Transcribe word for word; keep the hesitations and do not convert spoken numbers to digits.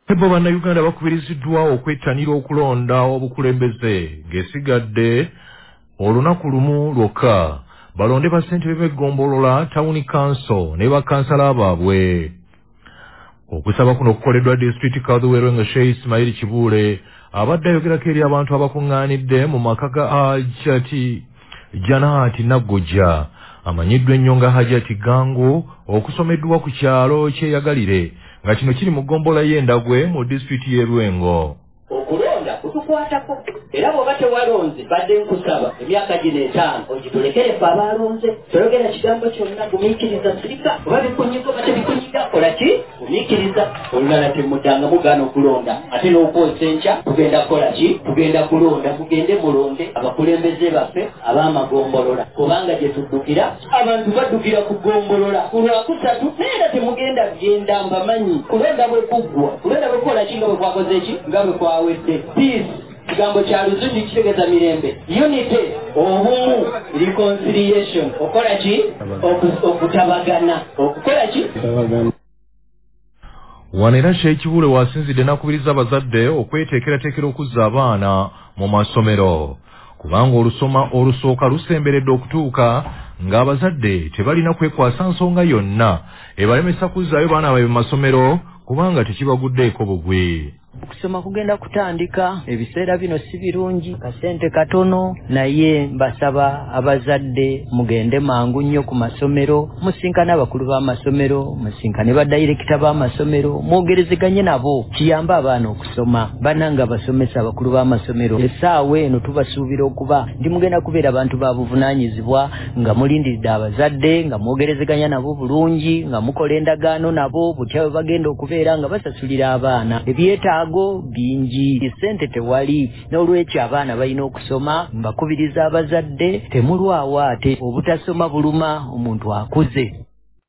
Ebo bannayuganda bakubiriziddwa okwettanira okulonda obukulembeze ng'esigadde olunaku lumu lwokka balonde bassentebe b'eggombolola tawuni kanso ne bakansala baabwe. Okusaba kuno kukoleddwa disitulikiti Kadhuwero nga Sheikh Ismail Kibuule abadde ayogerako eri abantu abakuŋŋaanidde mu maka ga Hajjati Janaati Naggoja amanyiddwa ennyo nga Hajjati Gangu okusomeddwa ku kyalo kyeyagalire nga kino kiri mu ggombolola y'Endagwe mu disitulikiti y'e Lwengo. Okulonda kutukwatako era bw'oba tewalonze badde nkusaba emyaka gino etaano ogitulekere ffe abalonze toyogera kigambo kyonna gumiikiriza sirika oba bikunyiga oba tebikunyiga kola ki gumiikiriza olulala temuddanga mugaana okulonda ate n'okwosa enkya tugenda kukola ki tugenda kulonda mugende mulonde abakulembeze baffe ab'amagombolola kubanga gye tuddukira abantu baddukira ku ggombolola ku lwakusatu naye era temugenda genda mbamanyi kulonda bwe kuggwa kulonda bwe kukola ki nga bwe kwakoze ki nga bwe kwawedde peace kigambo kya luzungi kitegeeza mirembe unity obumu reconciliation okola ki okutabagana okukola ki Wanera Sheikh Kibuule wasinzidde n'akubiriza abazadde okweteekerateekera okuzza abaana mu masomero kubanga olusoma olusooka lusemberedde okutuuka ng'abazadde tebalina kwekwasa nsonga yonna ebalemesa kuzzaayo baana baabwe mu masomero kubanga tekibaguddeeko bugwi. Okusoma kugenda kutandika ebiseera bino si birungi kasente katono naye mbasaba abazadde mugende mangu nnyo ku masomero musinkane abakulu b'amasomero musinkane badayirekita b'amasomero mwogerezeganye nabo kiyamba abaana okusoma bananga abasomesa abakulu b'amasomero essaawa eno tubasuubira okuba ndi mugenda kubeera abantu ba buvunaanyizibwa nga mulindiridde abazadde nga mwogerezeganya nabo bulungi nga mukola endagaano nabo butya bwe bagenda okubeera nga basasulira abaana ebyetaago bingi sente tewali n'olwekyo abaana balina okusoma mbakubiriza abazadde temulwawo ate obutasoma buluma omuntu akuze.